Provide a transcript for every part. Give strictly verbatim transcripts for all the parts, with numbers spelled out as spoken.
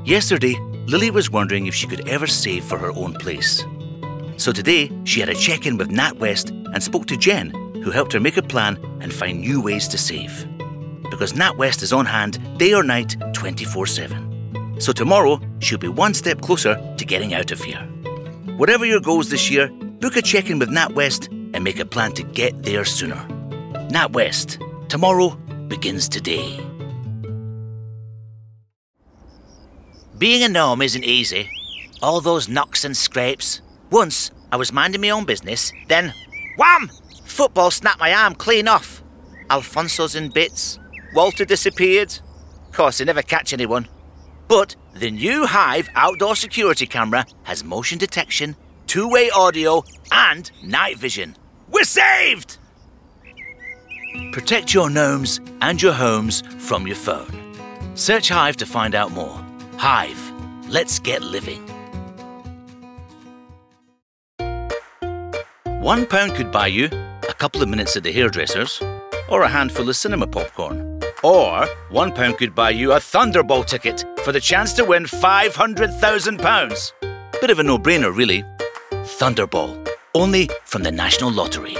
Yesterday, Lily was wondering if she could ever save for her own place. So today, she had a check-in with NatWest and spoke to Jen, who helped her make a plan and find new ways to save. Because NatWest is on hand day or night, twenty-four seven. So tomorrow, she'll be one step closer to getting out of here. Whatever your goals this year, book a check-in with NatWest and make a plan to get there sooner. NatWest. Tomorrow begins today. Being a gnome isn't easy. All those knocks and scrapes. Once, I was minding my own business, then, wham! Football snapped my arm clean off. Alfonso's in bits. Walter disappeared. Of course, they never catch anyone. But the new Hive outdoor security camera has motion detection, two-way audio, and night vision. We're saved! Protect your gnomes and your homes from your phone. Search Hive to find out more. Hive. Let's get living. One pound could buy you a couple of minutes at the hairdresser's, or a handful of cinema popcorn. Or one pound could buy you a Thunderball ticket for the chance to win five hundred thousand pounds. Bit of a no-brainer, really. Thunderball. Only from the National Lottery.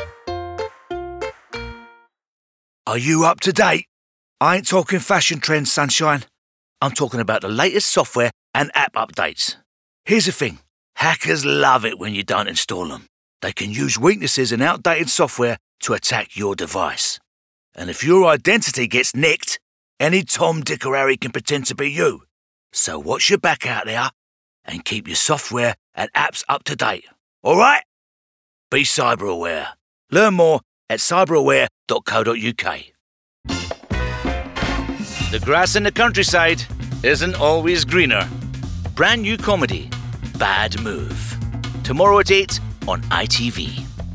Are you up to date? I ain't talking fashion trends, sunshine. I'm talking about the latest software and app updates. Here's the thing. Hackers love it when you don't install them. They can use weaknesses in outdated software to attack your device. And if your identity gets nicked, any Tom, Dick or Harry can pretend to be you. So watch your back out there and keep your software and apps up to date. All right? Be cyber aware. Learn more at cyber aware dot co dot uk. The grass in the countryside isn't always greener. Brand new comedy, Bad Move. Tomorrow at eight on I T V.